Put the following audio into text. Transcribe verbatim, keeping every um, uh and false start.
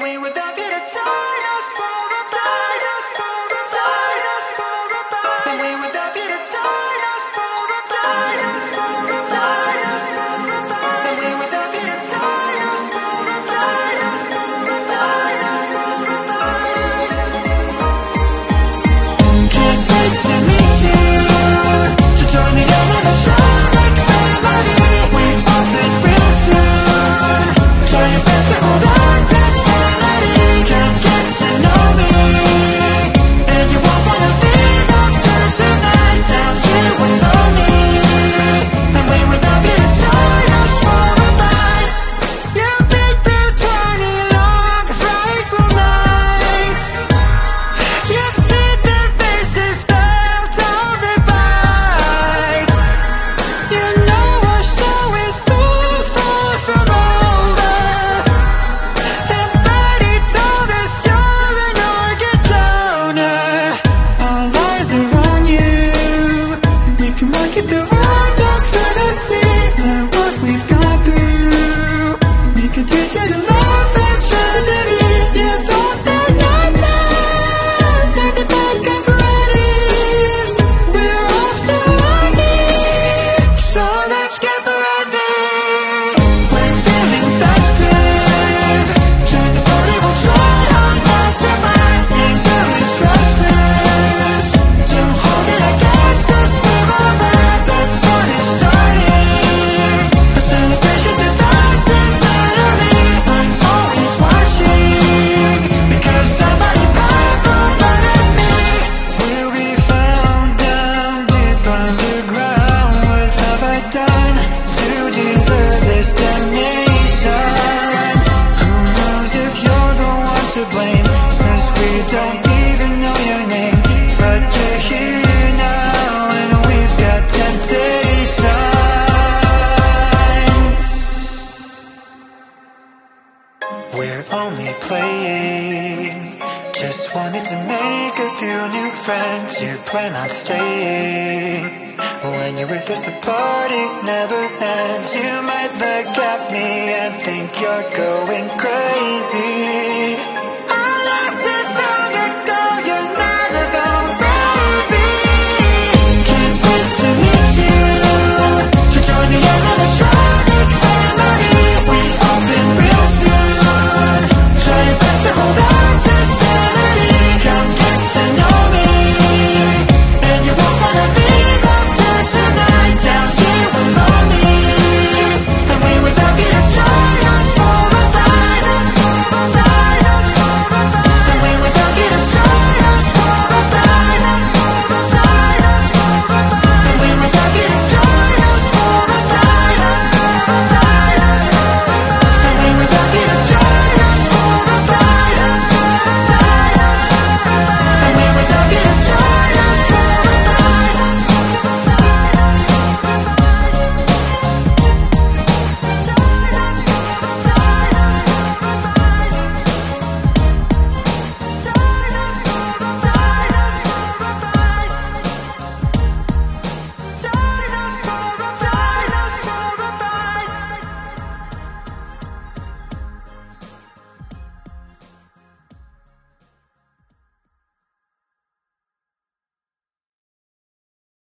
we would not get a tie us for a tie us for a tie us for a tie. And we would not get a tie us for a tie us for a tie us for a tie. And we would not get a tie us for a tie us for a tie us for a tie. Can't wait to meet you, to join the element sonic family. We open real soon. Try your best to hold on to sanity. Can't get to know me, and you won't wanna leave after tonight. Down here with me, and we would not be to tie us for a ride. You've been through twenty long frightful nights. You've seen the faces, felt all the bites. You know our show is so far from over. And Freddie told us you're an organ donor. All eyes are on you. We can market the one dark fantasy and what we've gone through. We can teach you to love and tragedy. You thought that nightmares ended like Capri's. We're all still right here, so let's get ready. We're feeling festive. Join the party, we'll try hard not to mind. And girl is restless. Don't hold it against us, we're alright. The fun is starting. A celebration divides internally. I'm always watching, because somebody powerful at me. We'll be found down deep underground. What have I done to deserve this damnation? Who knows if you're the one to blame? 'Cause we don't even know your name. But you're here now, and we've got temptations. We're only playing, just wanted to make a few new friends. You plan on staying. When you're with us, the party never ends. You might look at me and think you're going crazy.